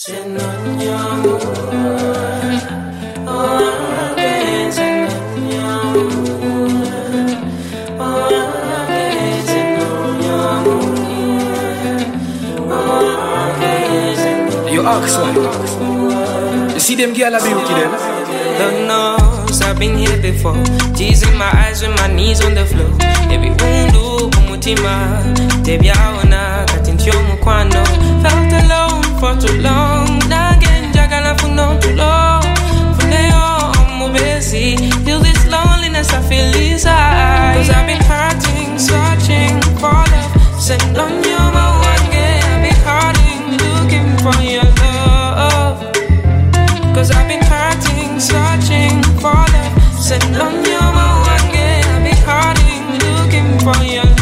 You ask one. You see them girl a beauty then? Lord knows I've been here before. Tears in my eyes with my knees on the floor. Every undu kumutima tebyaona katintyo mukwano. Felt alone for too long. Nagen jagala for no too long. Funeo mubezi. Feel this loneliness I feel inside. Cause I've been hurting, searching for love. Send on your one day. I've been hurting, looking for your love. Cause I've been hurting, searching for love. Send on your one day. I've been hurting, looking for your love.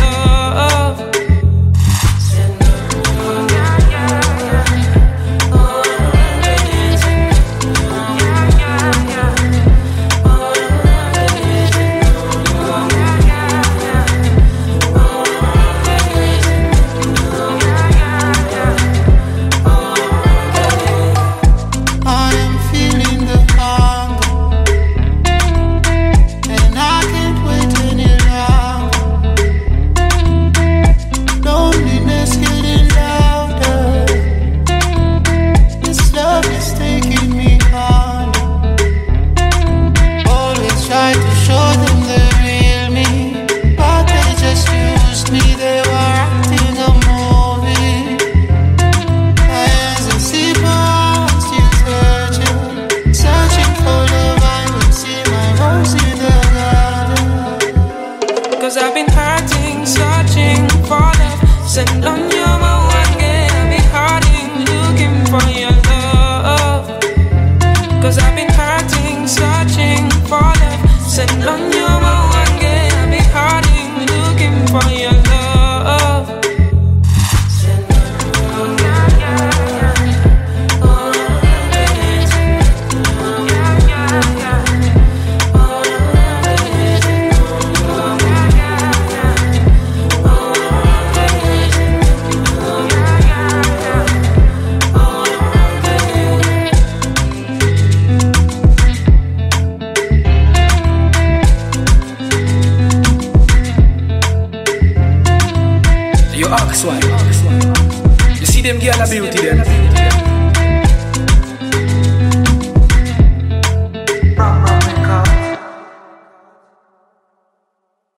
Cause I've been hurting, searching for love. Send on your one day. I've been hurting, looking for your love. Cause I've been hurting, searching for love. Send on your one day. I've been hurting, looking for your love. You ask one. You see them girl a beauty then?